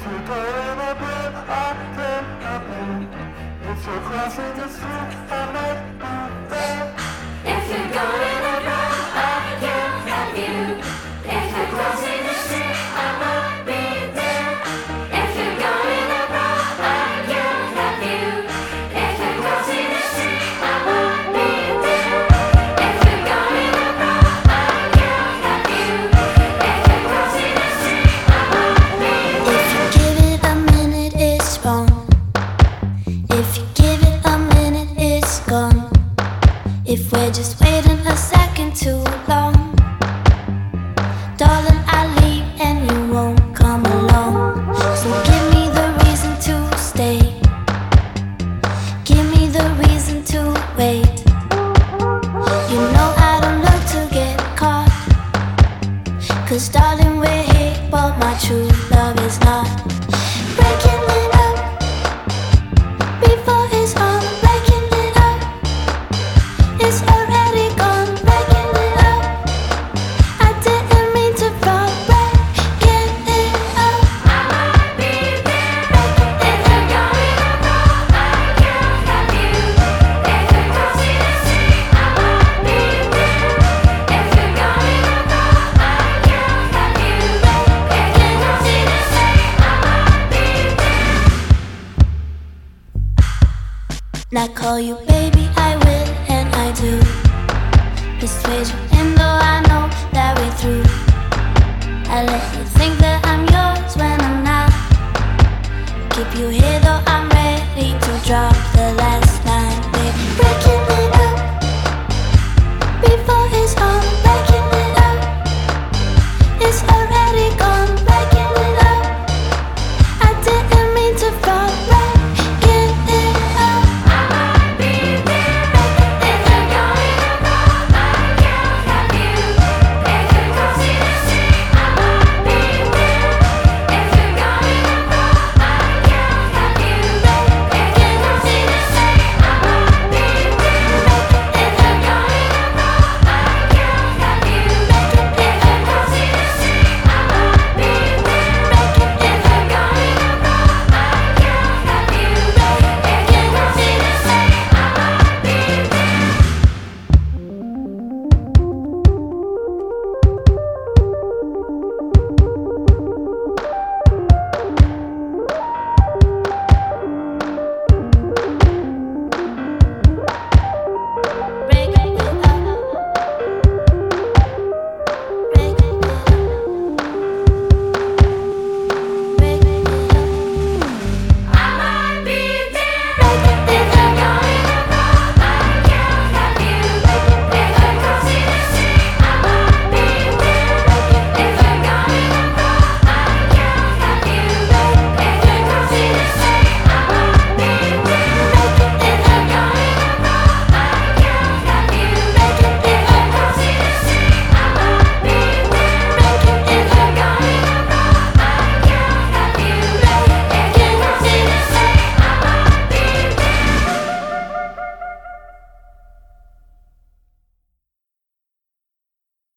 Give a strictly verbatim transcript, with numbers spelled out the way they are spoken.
you're going abroad, I can help you. If you're crossing the street, I might be there. If you're going abroad, I can help you. If you're crossing the street, I might be there. If you're going abroad, I can help you. If you're crossing the street, I might be there. If you're going abroad, I can help you. If you're crossing the street, I might be there. If you give it a minute, it's wrong. If you give it a minute, it's gone. If we're just waiting a second too long, darling, I leave and you won't come along. So give me the reason to stay. Give me the reason to wait. You know I don't love to get caught, 'cause darling, we're here, but my true love is not. Breaking it up before it's on. Breaking it up, it's already gone. Breaking it up, I didn't mean to fall. Breaking it up, I might be there. If you're going abroad, I can help you. If you're crossing the street, I might be there. If you're going abroad, I can help you. If you're crossing the street, I might be there. and I call you baby, I will and I do. Persuade you, and though I know that we're through, I let you think that